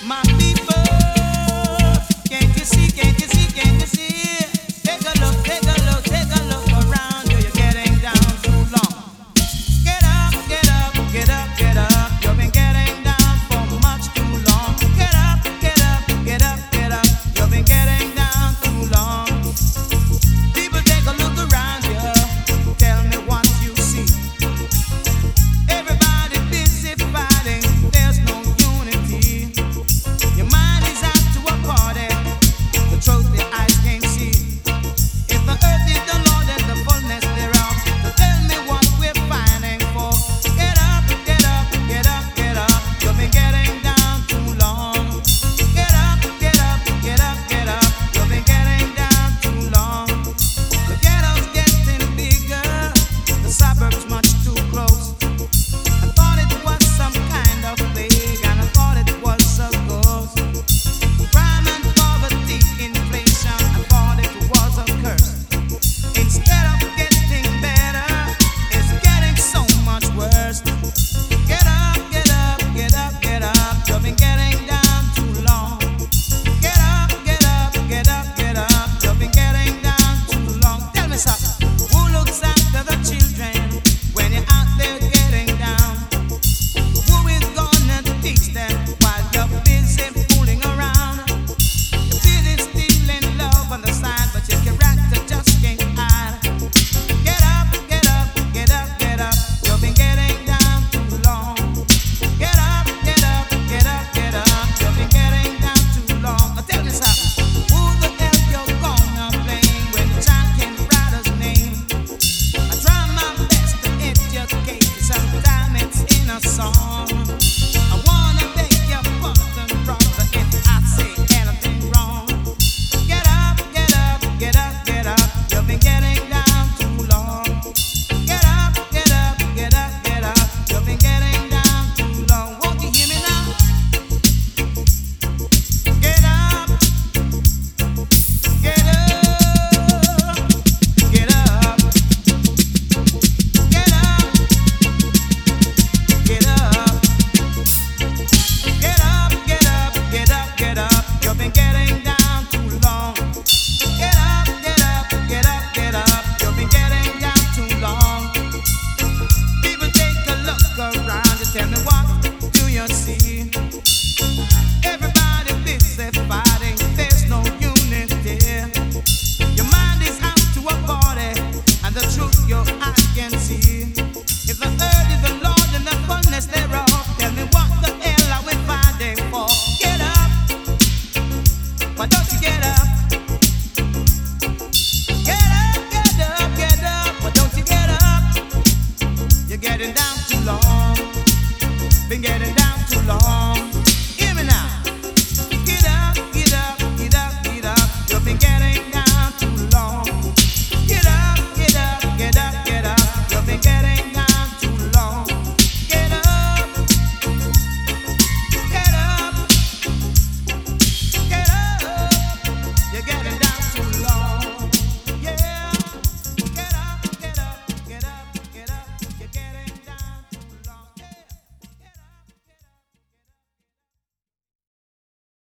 My people, can't you see, can't you see, can't you see? Take a look, take a look, take a look around you. You're getting down too long. Get up, get up, get up, get up. You've been getting down for much too long. Get up, get up, get up, get up. You've been getting down too long. People, take a look around you. Tell me what you see. Everybody busy fighting. There's no unity. Your mind is out to a party. The truth the eyes can't see. If the earth is the Lord and the fullness thereof, so tell me what we're fighting for. Get up, get up, get up, get up. You've been getting down too long. Get up, get up, get up, get up. You've been getting down too long. The ghetto's getting bigger, the suburbs much too close. I thought it was some kind of plague, and I thought it was a ghost. Crime and poverty, inflation, I thought it was a curse. Instead of getting better, it's getting so much worse. Get up, get up, get up, get up. You've been getting down too long. Get up, get up, get up, get up. You've been getting down too long. Tell me something. Who looks after the children when you're out there getting down? Who is gonna teach them while you're busy fooling around? You're busy stealing love on the side, but your character just can't hide. Get up, get up, get up, get up. You've been getting down too long. Get up, get up, get up, get up. You've been getting down too long. Now tell me something. Who the hell you're gonna blame when the child can't write his name? I try my best to educate you. Sometimes it's in a song. I wanna beg your pardon, brother, if I say anything wrong. Get up, get up, get up, get up. You've been getting down too long. Get up, get up, get up, get up. You've been getting down too long. Won't you hear me now? Get up, get up, get up, get up, get up. Get up, get up, get up, get up. You've been getting down too long. Get up, get up, get up, get up. You've been getting down too long. People, take a look around and tell me what do you see? Everybody busy fighting. There's no unity. Your mind is out to a party, and the truth your eyes can see. If the earth is the Lord and the fullness thereof, tell me what the hell are we fighting for? Get up. Why don't you get up? Get up, get up, get up. Why don't you get up? You're getting down too long. Been getting down too long.